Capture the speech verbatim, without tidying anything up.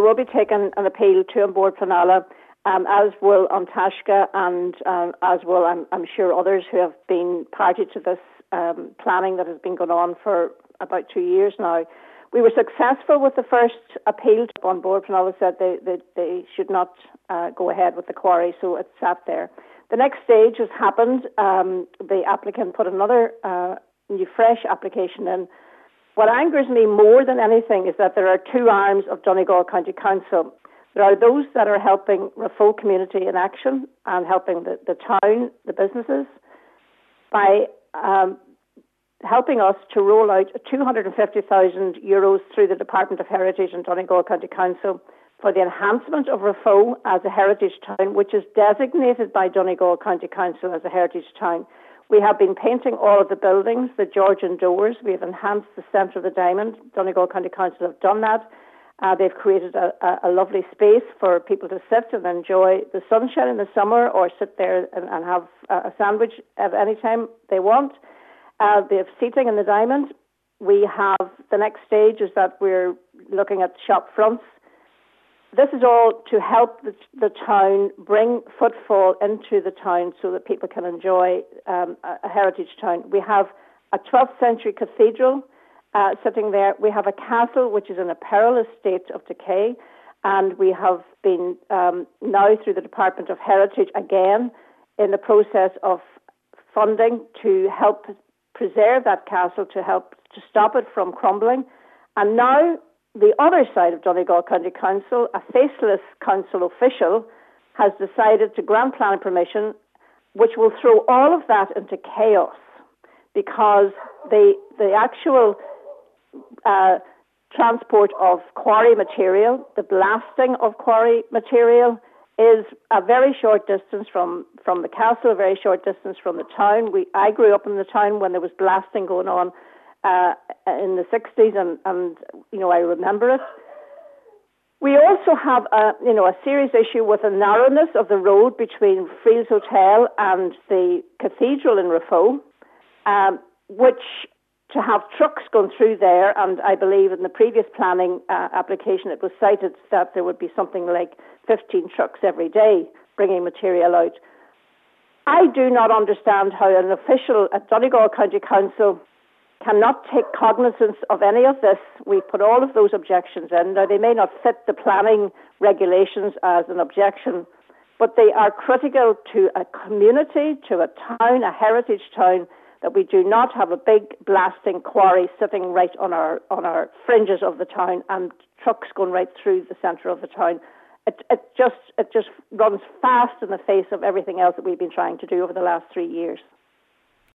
will be taking an appeal to An Bord Pleanála, um, as will An Taisce, and um, as will, I'm, I'm sure, others who have been party to this um, planning that has been going on for about two years now. We were successful with the first appeal. An Bord Pleanála said they, they, they should not uh, go ahead with the quarry, so it sat there. The next stage has happened. Um, the applicant put another uh, new, fresh application in. What angers me more than anything is that there are two arms of Donegal County Council. There are those that are helping Raphoe community in action and helping the, the town, the businesses, by um, helping us to roll out two hundred fifty thousand euros through the Department of Heritage and Donegal County Council for the enhancement of Raphoe as a heritage town, which is designated by Donegal County Council as a heritage town. We have been painting all of the buildings, the Georgian doors. We have enhanced the centre of the diamond. Donegal County Council have done that. Uh, they've created a, a, a lovely space for people to sit and enjoy the sunshine in the summer, or sit there and, and have a sandwich at any time they want. Uh, they have seating in the diamond. We have, the next stage is that we're looking at shop fronts. This is all to help the, the town bring footfall into the town so that people can enjoy um, a, a heritage town. We have a twelfth century cathedral uh, sitting there. We have a castle which is in a perilous state of decay, and we have been um, now through the Department of Heritage again in the process of funding to help preserve that castle, to help to stop it from crumbling. And now the other side of Donegal County Council, a faceless council official, has decided to grant planning permission, which will throw all of that into chaos, because the the actual uh, transport of quarry material, the blasting of quarry material, is a very short distance from, from the castle, a very short distance from the town. We I grew up in the town when there was blasting going on Uh, in the sixties, and, and you know, I remember it. We also have a you know a serious issue with the narrowness of the road between Friels Hotel and the cathedral in Raphoe, um, which to have trucks going through there, and I believe in the previous planning uh, application it was cited that there would be something like fifteen trucks every day bringing material out. I do not understand how an official at Donegal County Council cannot take cognizance of any of this. We put all of those objections in. Now, they may not fit the planning regulations as an objection, but they are critical to a community, to a town, a heritage town, that we do not have a big blasting quarry sitting right on our on our fringes of the town and trucks going right through the centre of the town. It, it just it just runs fast in the face of everything else that we've been trying to do over the last three years.